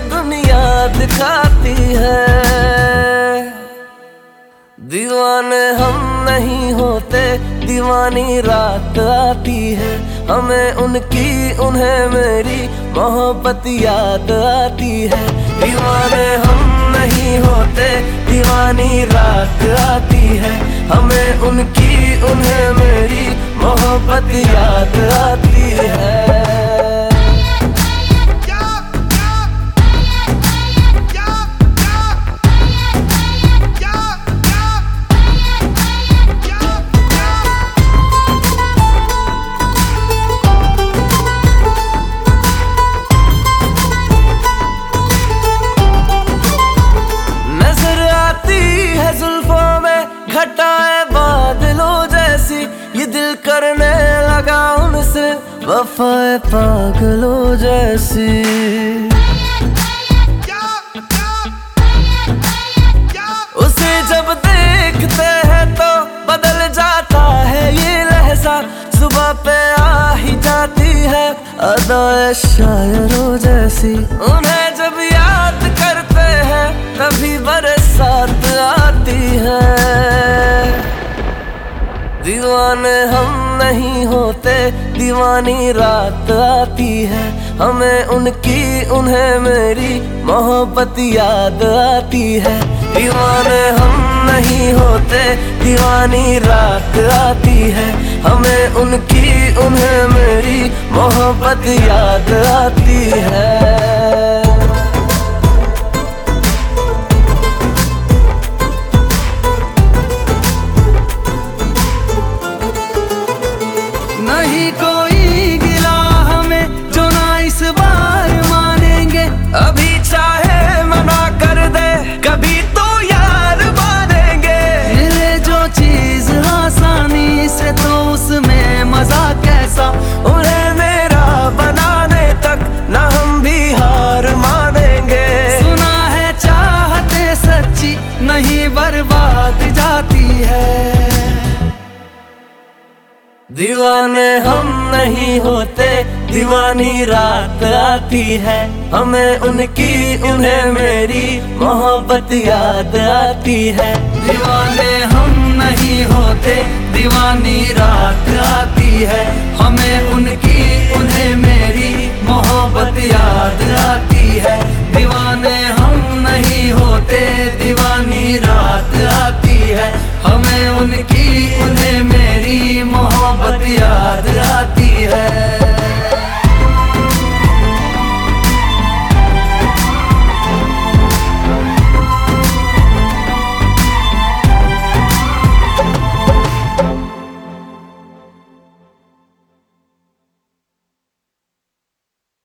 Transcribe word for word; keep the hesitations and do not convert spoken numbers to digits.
दुनिया दिखाती है। दीवाने हम नहीं होते, दीवानी रात आती है। हमें उनकी उन्हें मेरी मोहब्बत याद आती है। दीवाने हम नहीं होते, दीवानी रात आती है। हमें उनकी उन्हें मेरी मोहब्बत याद आती है। घटाए बादलों जैसी ये दिल करने लगा उनसे वफाए पागलों जैसी। उसे जब देखते हैं तो बदल जाता है ये लहजा। सुबह पे आ ही जाती है अदाए शायरों जैसी। उन्हें जब याद करते हैं तभी बरसात आती है। दीवाने हम नहीं होते, दीवानी रात आती है। हमें उनकी उन्हें मेरी मोहब्बत याद आती है। दीवाने हम नहीं होते, दीवानी रात आती है। हमें उनकी उन्हें मेरी मोहब्बत याद आती है। नहीं कोई गिला हमें जो ना इस बार मानेंगे। अभी चाहे मना कर दे कभी तो यार मानेंगे। मिले जो चीज आसानी से तो उसमें मजा कैसा। उन्हें मेरा बनाने तक ना हम भी हार मानेंगे। सुना है चाहते सच्ची नहीं बर्बाद जाती है। दीवाने हम नहीं होते, दीवानी रात आती है। हमें उनकी उन्हें मेरी मोहब्बत याद आती है। दीवाने हम नहीं होते, दीवानी रात आती है। हमें उनकी उन्हें मेरी मोहब्बत याद आती है। दीवाने हम नहीं होते, दीवानी रात आती है। हमें उनकी उन्हें मेरी मोहब्बत याद आती है।